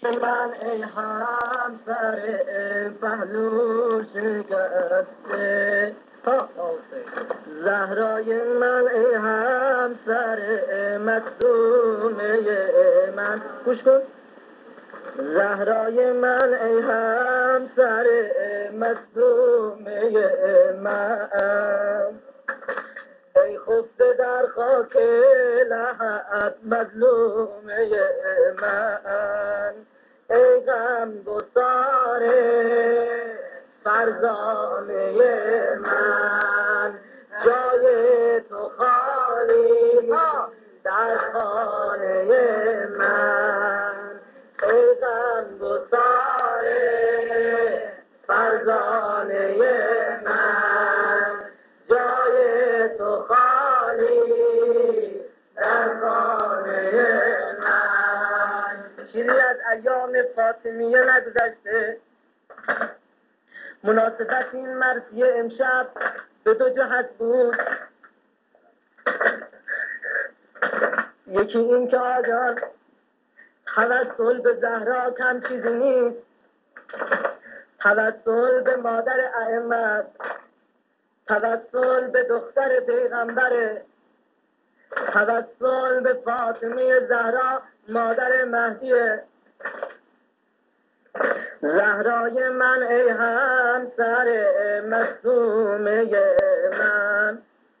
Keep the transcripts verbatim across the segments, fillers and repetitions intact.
من ای همسر پهلو شکسته زهرای من ای همسر مصدومه من گوش کن زهرای من ای همسر مصدومه من ای خفته در خاک لحد مظلومه من ای غم گسار فرزانه من جای تو خالی در خانه من ای غم گسار فرزانه من جای تو خالی در خانه من. چیزی از ایام فاطمیه نگذشته. مناسبت این مرثیه امشب به دو جهت بود. یکی این که آجان توسل به زهرا کم چیزی نیست. توسل به مادر ائمه، توسل به دختر پیغمبر، توسل به فاطمه زهرا مادر مهدیه. زهرای من ای همسر مصدومه من،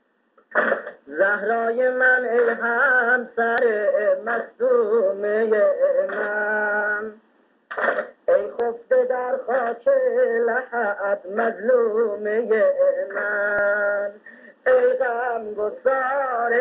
زهرای من ای همسر مصدومه من، ای خفته در خاک لحد مظلومه من، ای غم گسار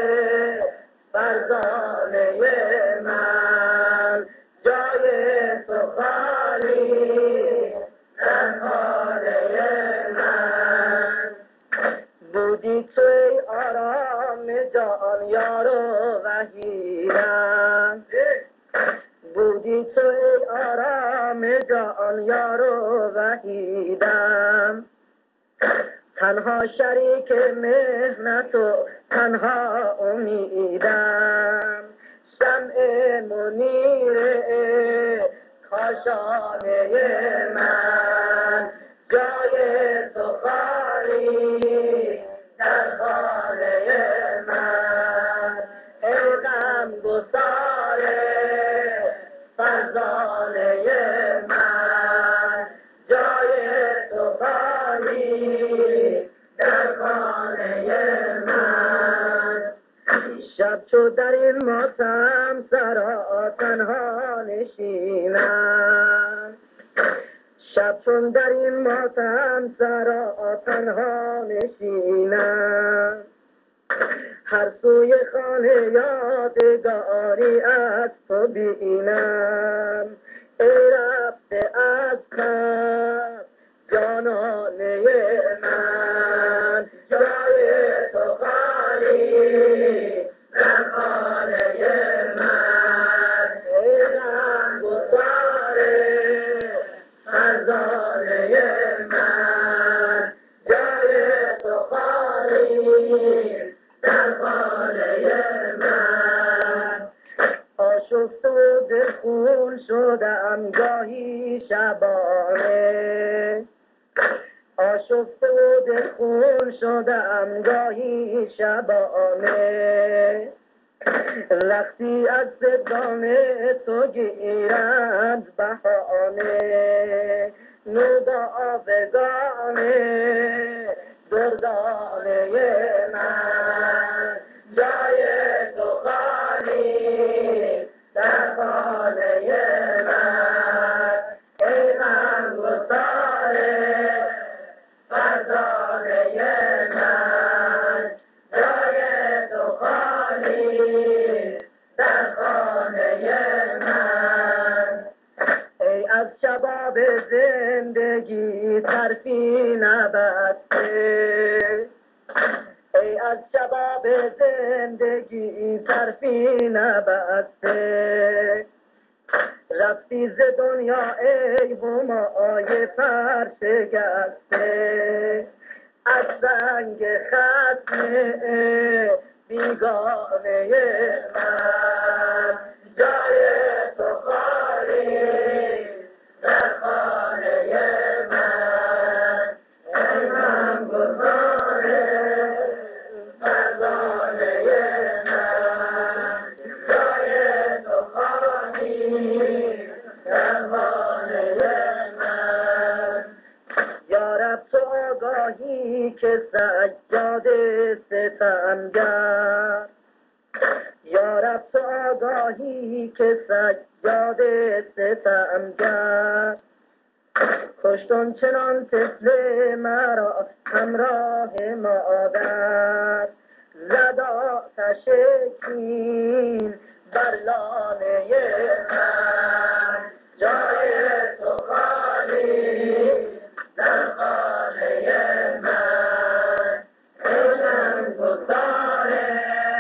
فرزانه من جای تو خالی در خانه من. بودی تو ای آرام جان یار و وحیدم، بودی تو ای آرام جان یار و وحیدم، تنها شریک مهنت و تنها امیدم، شمع منیر کاشانه من جای تو خالی در خانه من، ای غم گسار فرزانه من جای تو خالی در خانه من. شب چو در این ماتم سرا تنها نشینم، شب چون در این ماتم سرا تنها نشینم، هر سوی خانه یادگاری از تو بینم، ای رفته از کف جانانه من جای تو خالی در خانه من، ای غم گسار فرزانه من جای تو خالی در خانه من. آشفته و دلخون شدم گاهی شبانه، آشفته و دلخون شدم گاهی شبانه، وقتی از صدام تو گیرند بهانه، نوبا آبگانه دردانه من جای تو خالی در خانه من، ای غم گسار فرزانه من جای تو خالی در خانه من. ای از شباب زندگی طرفی نبسته، ای از شباب زندگی طرفی نبسته، رفتی ز دنیا ای همای فرشگسته، از سنگ خصم بیگانه من جای تو خالی که سجاد ستمگر، یا رب تو آگاهی که سجاد ستمگر، کشتن چنان طفل مرا همراه مادر، زد آتش کین بر لانه من، جای تو خالی در خانه من، دلم گذاره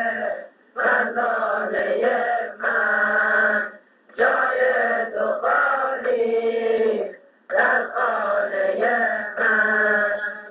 فرزانه من، جای تو خالی در خانه من.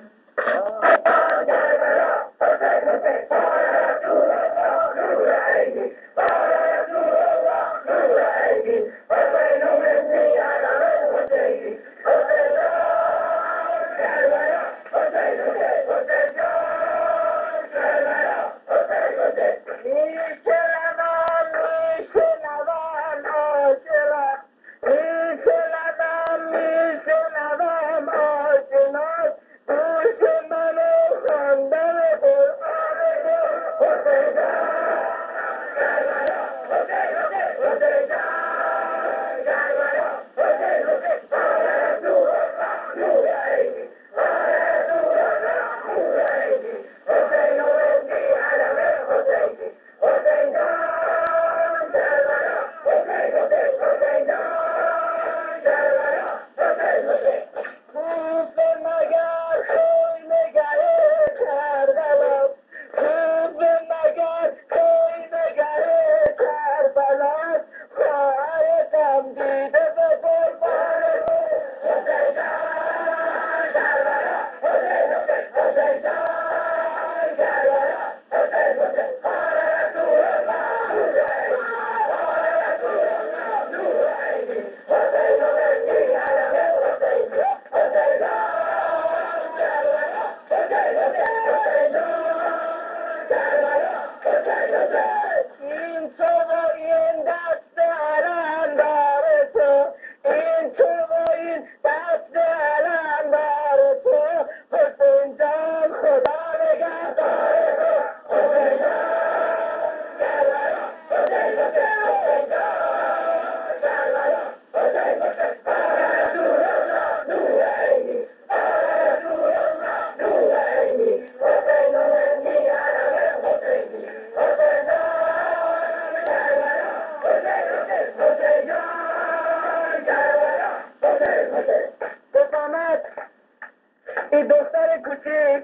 این دختر کوچیک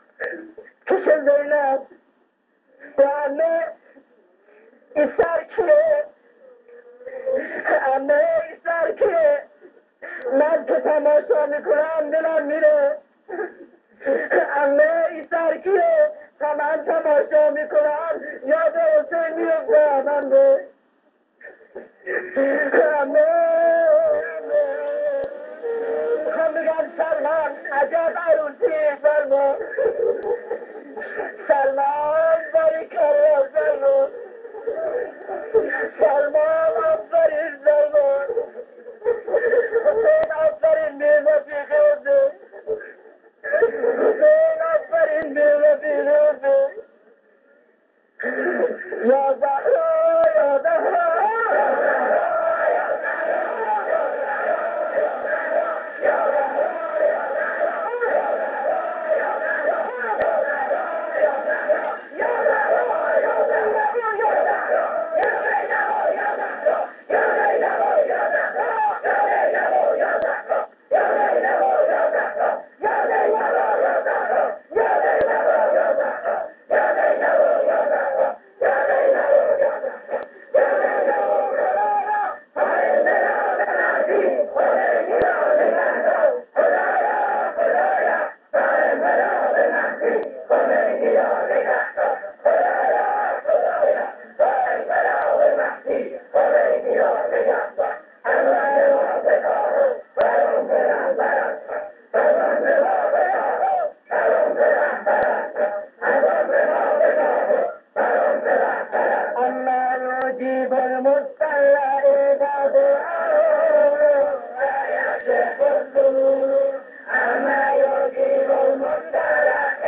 کش زینب و همه این سر کیه، همه این سر کیه، من که تماشا میکنم دلم میره، همه این سر کیه تا من تماشا میکنم یاد حسین میفتم، همه همه میخوام بگم سلمان عجب عروسی سلمان، سلمان باریکلا سلمان، سلمان آفرین سلمان، حسین آفرین میرزا پیخوزه، حسین آفرین میرزا پیخوزه، یا زهرا یا زهرا أما يجيب المضطر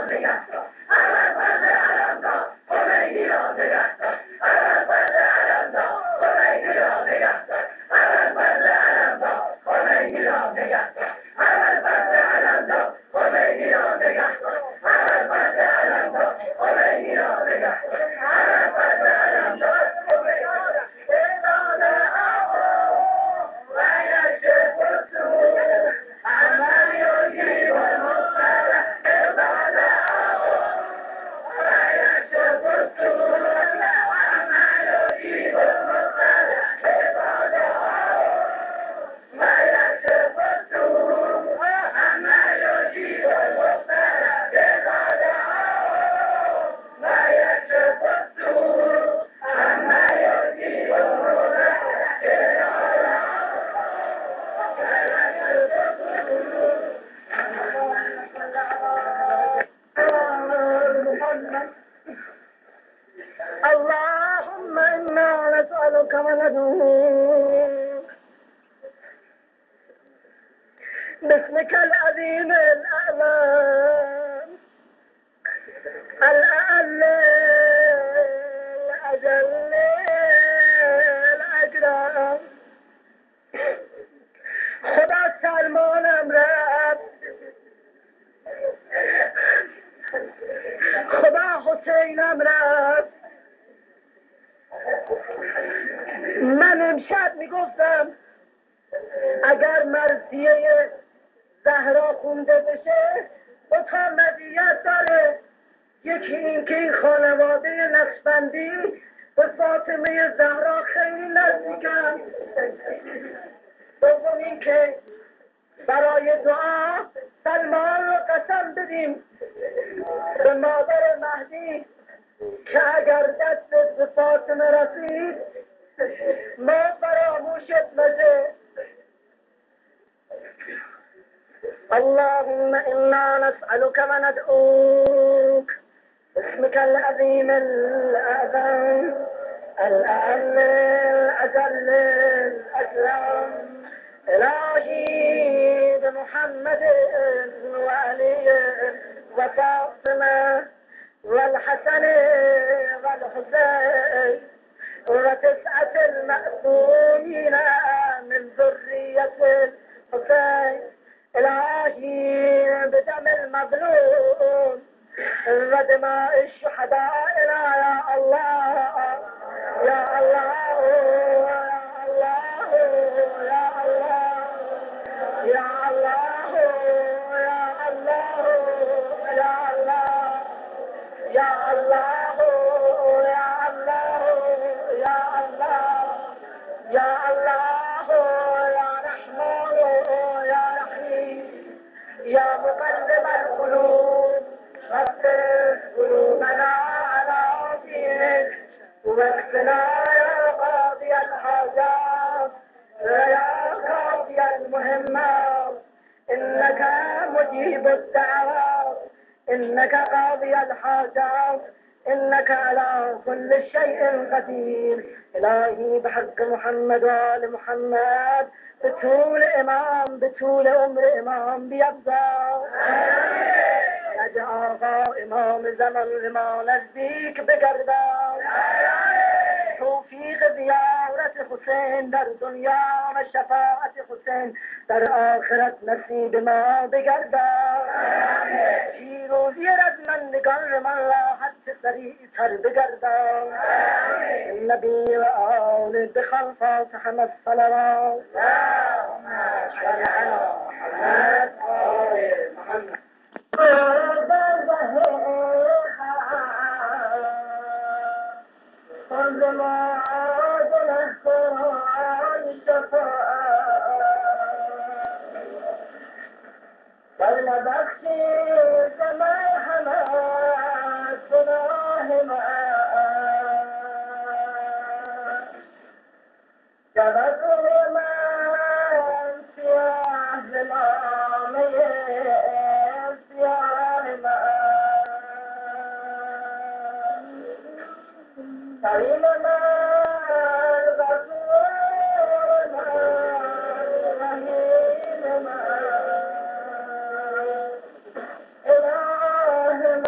اللهم إنا نسألك وندعوك باسمك العظيم الأعلام الأعلى الأجل الأجرام خدا سلمانم رفت، خدا حسینم رفت. من امشب میگفتم اگر مرثیه زهرا خونده بشه دو تا مزیت داره. یکی این که این خانواده نقشبندی به فاطمه زهرا خیلی نزدیکن. دوم این که برای دعا سلمان رو قسم بدیم به مادر مهدی که اگر دست به فاطمه رسید ما فراموشت نشه. اللهم إنا نسألك وندعوك باسمك العظيم الأعظم الأعلى الأجل الأكرم إلهي بمحمد وعلي وفاطمة والحسن والحسين وتسعة المأثومين من ذرية الحسين. إلهي بدم المظلوم ودماء الشهداء يا الله يا الله يا الله يا الله يا الله يا الله يا الله يا الله يا الله يا الله يا رحمن يا رحيم يا مقلب القلوب ثبت قلوبنا على دينك واكفنا يا قاضي الحاجات يا قاضي المهمات إنك مجيب الدعوات إنك قاضي الحاجات إنك على كل شيء قدير. إلهي بحق محمد وآل محمد بطول إمام بطول عمر إمام بيبدأ نجا آقا امام زمان ما نزدیک بگردم. توفیق زیارت حسین در دنیا و شفاعت حسین در آخرت نصیب ما بگردم. پیروزی رزمندگان من را حد سریع تر بگردم. نبی و آل بخل فاتح الصلوات صل علی محمد آل محمد. عندما عاد الأحسان شفاء بل بخشي سماحنا سناهما جبته من سياه زمامي سياه ما كريم ما الغفور ما الرحيم ما إله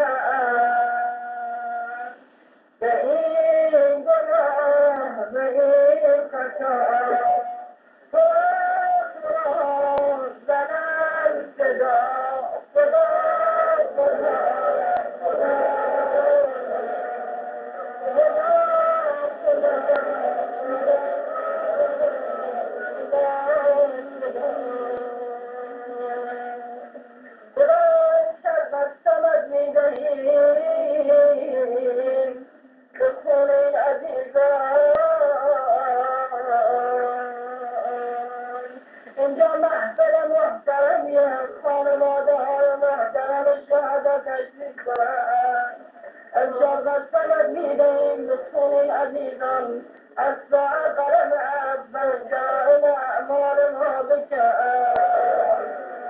از شرق فلک میدیم بسن عزیزان از قرن اول جان اعمال ما بکن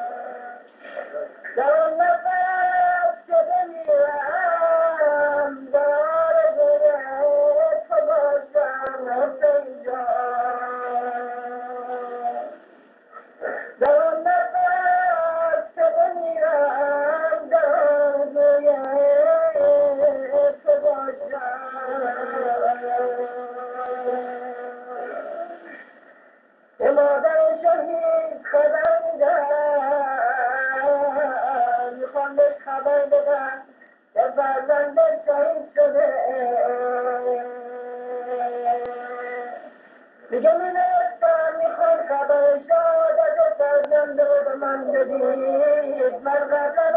در آن نفس که بمیرم در آرزوی تو باشم حسین جان در آن نفس که بمیرم در آرزوی تو باشم به مادر شهید خبر میدم میخوام بهش خبر بدم که فرزندش شهید شده میگه میرستم میخوام خبر شهادت فرزنده رو به من بدید من قبل